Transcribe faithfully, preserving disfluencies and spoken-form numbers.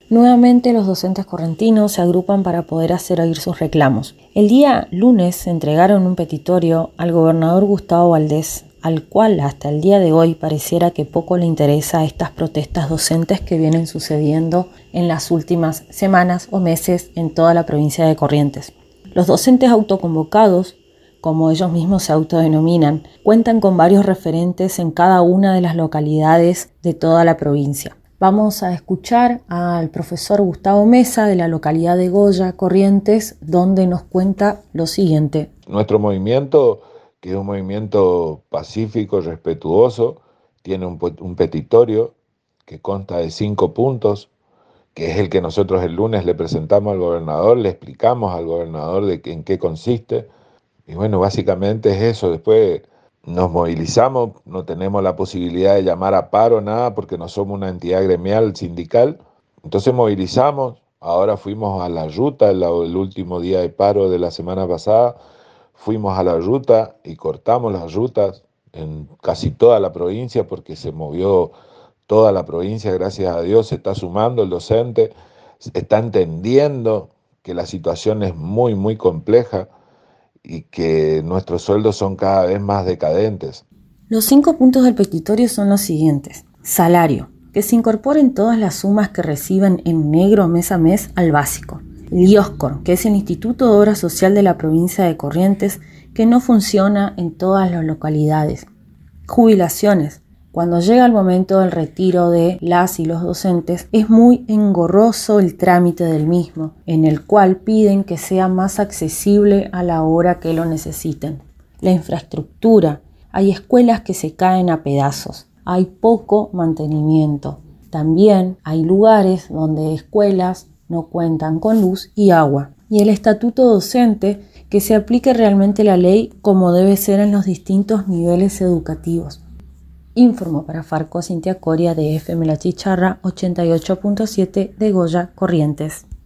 Nuevamente los docentes correntinos se agrupan para poder hacer oír sus reclamos. El día lunes entregaron un petitorio al gobernador Gustavo Valdés, al cual hasta el día de hoy pareciera que poco le interesa estas protestas docentes que vienen sucediendo en las últimas semanas o meses en toda la provincia de Corrientes. Los docentes autoconvocados, como ellos mismos se autodenominan, cuentan con varios referentes en cada una de las localidades de toda la provincia. Vamos a escuchar al profesor Gustavo Mesa de la localidad de Goya, Corrientes, donde nos cuenta lo siguiente. Nuestro movimiento, que es un movimiento pacífico, respetuoso, tiene un, un petitorio que consta de cinco puntos, que es el que nosotros el lunes le presentamos al gobernador, le explicamos al gobernador de en qué consiste. Y bueno, básicamente es eso. Después nos movilizamos, no tenemos la posibilidad de llamar a paro, nada, porque no somos una entidad gremial sindical. Entonces movilizamos, ahora fuimos a la ruta, el, el último día de paro de la semana pasada, fuimos a la ruta y cortamos las rutas en casi toda la provincia, porque se movió toda la provincia, gracias a Dios, se está sumando el docente, está entendiendo que la situación es muy, muy compleja y que nuestros sueldos son cada vez más decadentes. Los cinco puntos del petitorio son los siguientes. Salario, que se incorporen todas las sumas que reciben en negro mes a mes al básico. El IOSCOR, que es el Instituto de Obra Social de la provincia de Corrientes, que no funciona en todas las localidades. Jubilaciones. Cuando llega el momento del retiro de las y los docentes, es muy engorroso el trámite del mismo, en el cual piden que sea más accesible a la hora que lo necesiten. La infraestructura. Hay escuelas que se caen a pedazos. Hay poco mantenimiento. También hay lugares donde escuelas no cuentan con luz y agua. Y el estatuto docente, que se aplique realmente la ley como debe ser en los distintos niveles educativos. Informó para Farco Cintia Coria de F M La Chicharra ochenta y ocho punto siete de Goya, Corrientes.